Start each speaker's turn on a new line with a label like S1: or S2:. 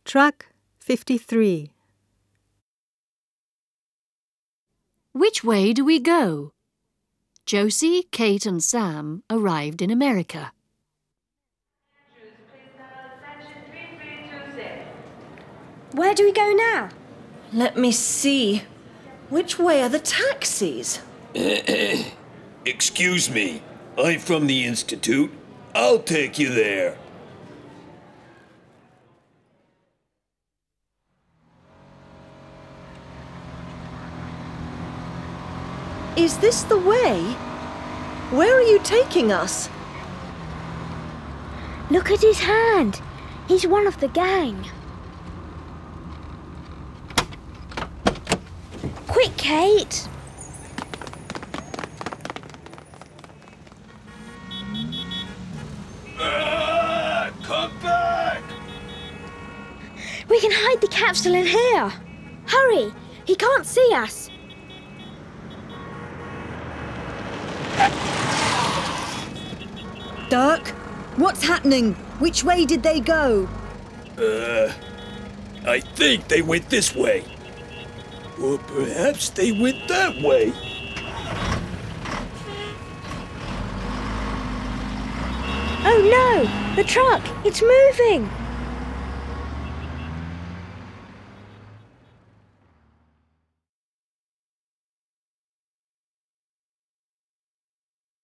S1: Track 53.
S2: Which way do we go? Josie, Kate and Sam arrived in America.
S3: Where do we go now?
S4: Let me see. Which way are the taxis?
S5: Excuse me, I'm from the Institute. I'll take you there.
S4: Is this the way? Where are you taking us?
S3: Look at his hand. He's one of the gang. Quick, Kate.
S5: Come back!
S3: We can hide the capsule in here. Hurry, he can't see us.
S6: Dirk, what's happening? Which way did they go?
S5: I think they went this way. Or perhaps they went that way.
S3: Oh no, the truck, it's moving.